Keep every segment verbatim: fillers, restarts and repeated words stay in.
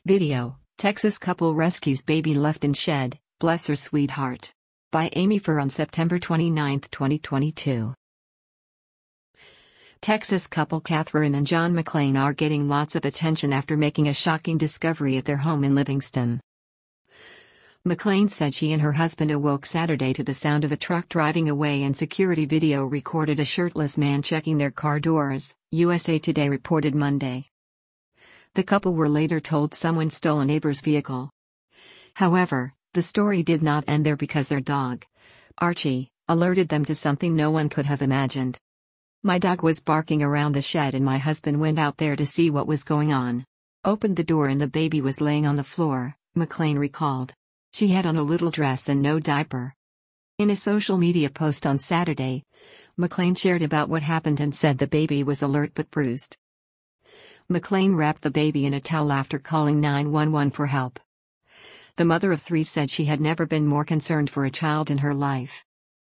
Video: Texas couple rescues baby left in shed, bless her sweetheart. By Amy Furr on September twenty-ninth, twenty twenty-two. Texas couple Catherine and John McClain are getting lots of attention after making a shocking discovery at their home in Livingston. McClain said she and her husband awoke Saturday to the sound of a truck driving away, and security video recorded a shirtless man checking their car doors, U S A Today reported Monday. The couple were later told someone stole a neighbor's vehicle. However, the story did not end there because their dog, Archie, alerted them to something no one could have imagined. "My dog was barking around the shed and my husband went out there to see what was going on. Opened the door and the baby was laying on the floor," McClain recalled. She had on a little dress and no diaper. In a social media post on Saturday, McClain shared about what happened and said the baby was alert but bruised. McClain wrapped the baby in a towel after calling nine one one for help. The mother of three said she had never been more concerned for a child in her life.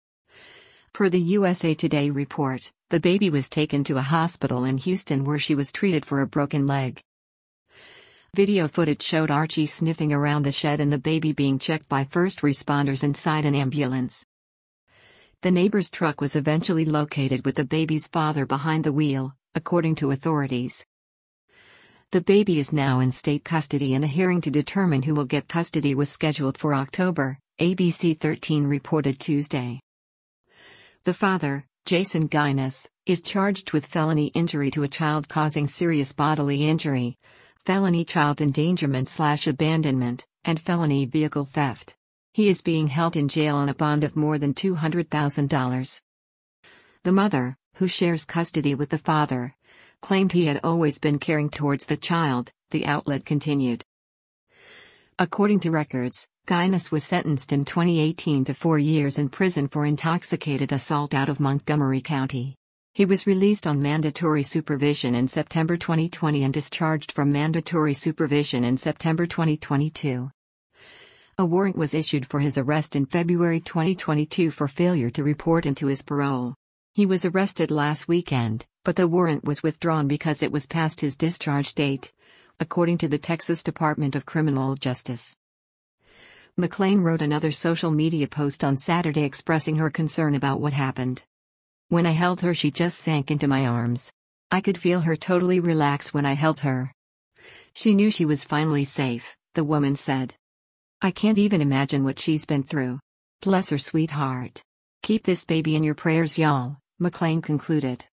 Per the U S A Today report, the baby was taken to a hospital in Houston where she was treated for a broken leg. Video footage showed Archie sniffing around the shed and the baby being checked by first responders inside an ambulance. The neighbor's truck was eventually located with the baby's father behind the wheel, according to authorities. The baby is now in state custody and a hearing to determine who will get custody was scheduled for October, A B C thirteen reported Tuesday. The father, Jason Guinness, is charged with felony injury to a child causing serious bodily injury, felony child endangerment slash abandonment, and felony vehicle theft. He is being held in jail on a bond of more than two hundred thousand dollars. The mother, who shares custody with the father, claimed he had always been caring towards the child, the outlet continued. According to records, Guinness was sentenced in twenty eighteen to four years in prison for intoxicated assault out of Montgomery County. He was released on mandatory supervision in September twenty twenty and discharged from mandatory supervision in September twenty twenty-two. A warrant was issued for his arrest in February twenty twenty-two for failure to report into his parole. He was arrested last weekend, but the warrant was withdrawn because it was past his discharge date, according to the Texas Department of Criminal Justice. McClain wrote another social media post on Saturday expressing her concern about what happened. "When I held her, she just sank into my arms. I could feel her totally relax when I held her. She knew she was finally safe," the woman said. "I can't even imagine what she's been through. Bless her sweetheart. Keep this baby in your prayers, y'all," McClain concluded.